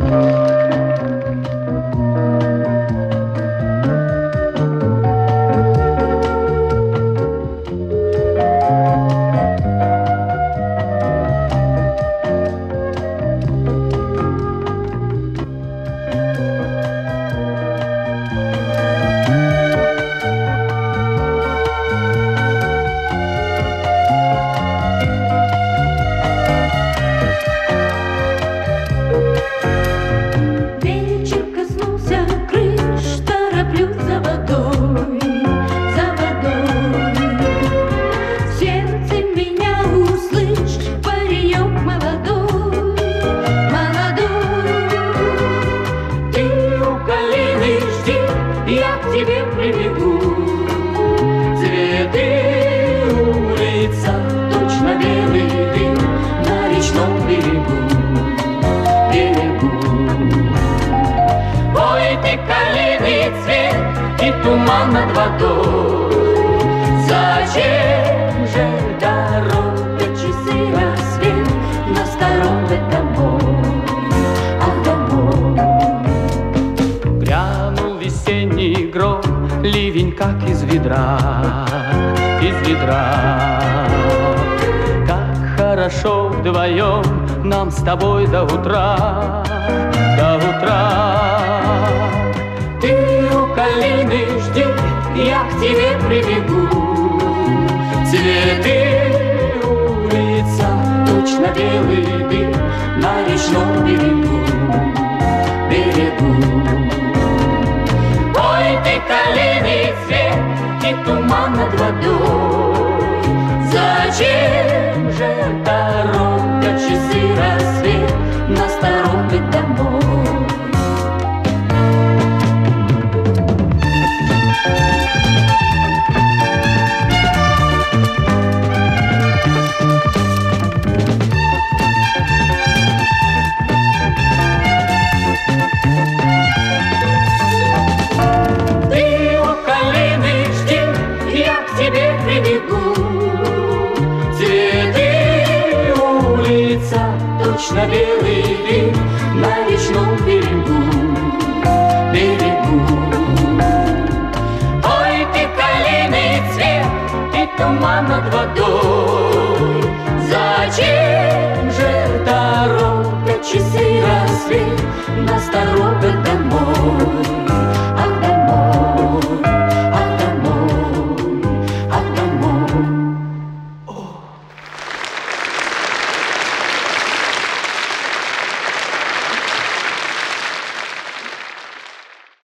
Туман над водой. Зачем же торопят часы рассвет нас торопят домой, ах, домой. Грянул весенний гром, ливень как из ведра, из ведра. Как хорошо вдвоем нам с тобой до утра, до утра. Калины жди, я к тебе прибегу. Цветы, улица, точно белый дым на речном берегу, берегу. Ой, ты калины цвет и туман над водой. Зачем же торопят часы рассвет нас торопит домой? Точно белый дым на речном берегу, берегу. Ой, ты калины цвет и туман над водой. Зачем